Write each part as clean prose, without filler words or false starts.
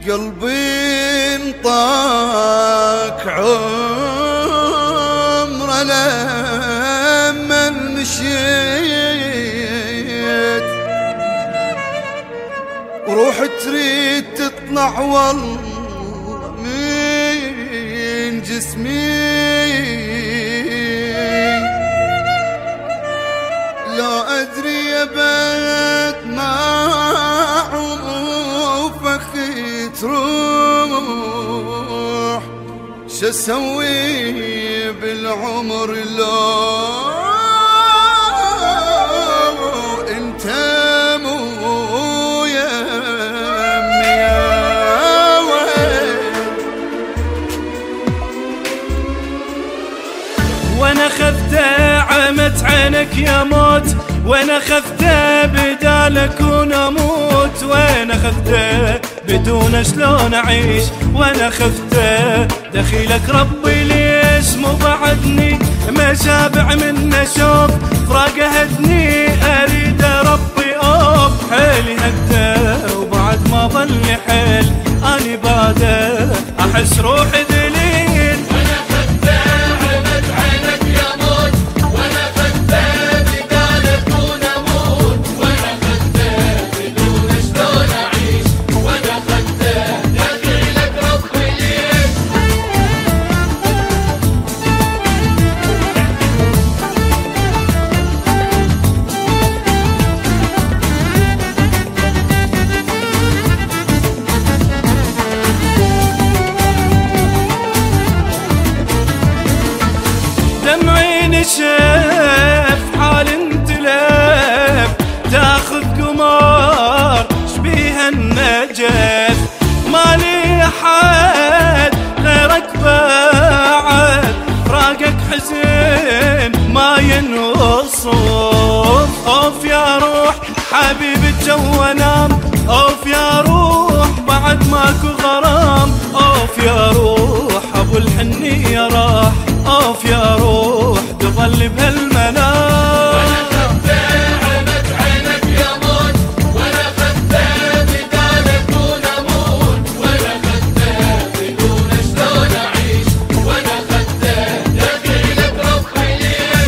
قلبي انطاك عمر لما مشيت، وروح تريد تطلع والله من جسمي، لا أدري يا بيت ما عوفك تروح، شو اسوي بالعمر لو انت مو يمي يا ويل. وانا خفت عمت عينك يا موت، وانا خفت بدالك ونموت، وانا خفت بدون شلون اعيش، وانا خفت دخيلك ربي ليش مو بعدني ما شابع من اشوف فراقه هدني، اريد ربي اوف حيلي هده وبعد ما ظل حيل اني باده احس روحي دليل. وانا خفت عمت عينك يا موت، وانا خفت بدالك ونموت، وانا خفت بدون شلون اعيش، وانا خفت دخيلك ربي ليش. دمعي نشف حال انتلف، تاخذ قمار شبيه النجف، مالي احد غيرك بعد فراقك حزين ما ينوصف. اوف يا روح حبيب الجو انام، اوف يا روح بعد ماكو غرام، اوف يا روح ابو الحنية راح، اوف يا روح تظل بهالمنام. وانا خفت عمت عينك يا موت، وانا خفت بدالك ونموت، وانا خفت بدون شلون اعيش، وانا خفت دخيلك ربي ليش.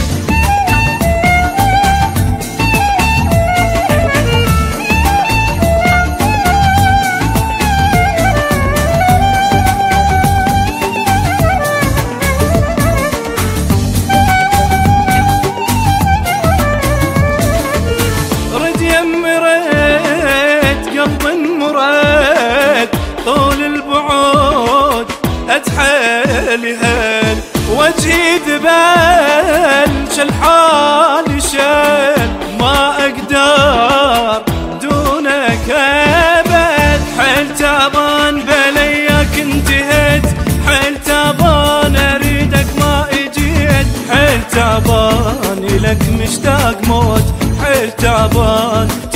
طول البعود اتحيل هل وجهي ذبل شل حالي شل ما اقدر دونك ابد، حيل تعبان بلياك انتهيت، حيل تعبان اريدك ما اجيت، حيل تعبان لك مشتاق موت، حيل تعبان